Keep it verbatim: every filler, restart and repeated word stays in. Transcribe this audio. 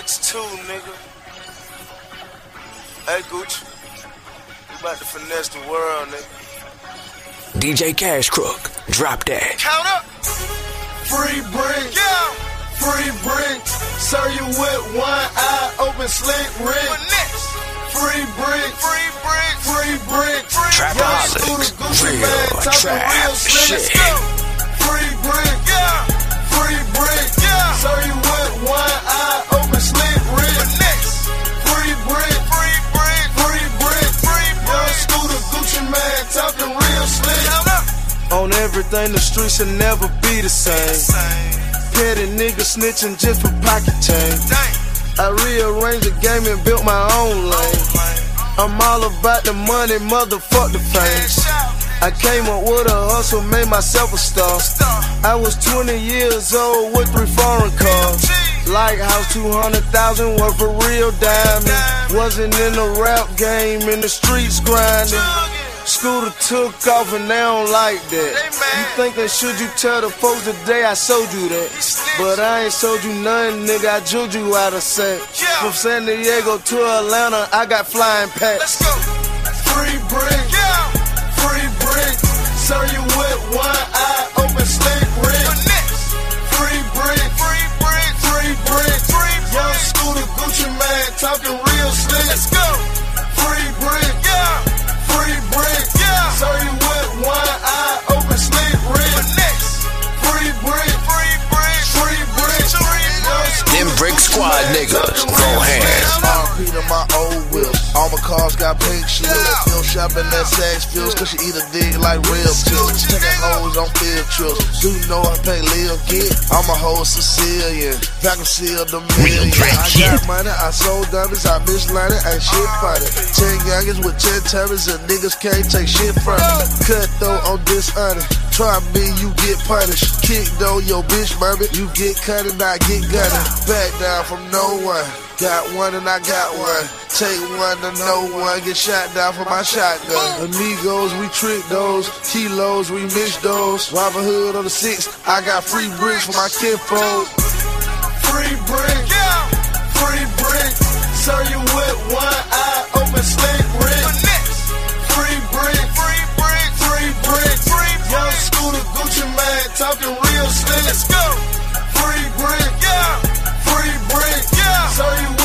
X two, nigga. Hey, Gucci. We about to finesse the world, nigga. D J Cash Crook, drop that. Count up. Free brick. Yeah. Free brick. Serve you with one eye open, slick Rick. What next? Free brick. Free brick. Free brick. Trapaholics, real trap shit. Free brick. Yeah. Free brick. Yeah. Serve you with one eye open, slick Rick. What next? Free brick. Free brick. Free brick. Free Young brick. Scooter Gucci man talking real slick. Count up. On everything, the streets should never be the same. Petty niggas snitching just for pocket change. I rearranged the game and built my own lane. I'm all about the money, motherfuck the fame. I came up with a hustle, made myself a star. I was twenty years old with three foreign cars. Lighthouse, two hundred thousand worth of real diamond. Wasn't in the rap game, in the streets grinding. Scooter took off and they don't like that. You thinking should you tell the folks today I sold you that? But I ain't sold you nothing, nigga, I jeweled you out of set. From San Diego to Atlanta, I got flying packs. Let's go. Free brick, Yeah. free brick. Serve you with one eye open, slick Rick. What next? Free brick, Free brick. free brick. Free Young brick. Scooter Gucci man talking real slick. Let's go. Free brick, Yeah. free brick. Yeah. Serve you with one eye open, slick Rick. What next? Free brick, Free brick. free brick. Free brick. Them Brick Squad niggas, go hands. R P to my old whips. All my cars got pink shields. Still shopping at Saks Fields, cause she eat a dick like real pills. Taking hoes on field trips. Do you know I pay Lil Get? I'm a whole Sicilian. Vacuum seal the million. I got money, I sold diamonds, I mislined it, ain't shit funny. Ten youngins with ten terrors and niggas can't take shit from me. Cut though on dishonor. Try me, you get punished. Kick though, your bitch murmur. You get cut and I get gutted. Back down from no one. Got one and I got one. Take one to no one. Get shot down for my shotgun. Amigos, we trick those. Kilos, we mix those. Robin Hood on the six. I got free bricks for my kinfolk. Free brick, Yeah. free brick. Serve you with one eye open, slick Rick. What next? Free brick, Free brick. free brick. Free Young brick. Scooter Gucci man talking real slick. Let's go. Free brick, Yeah. free brick. Yeah. Serve you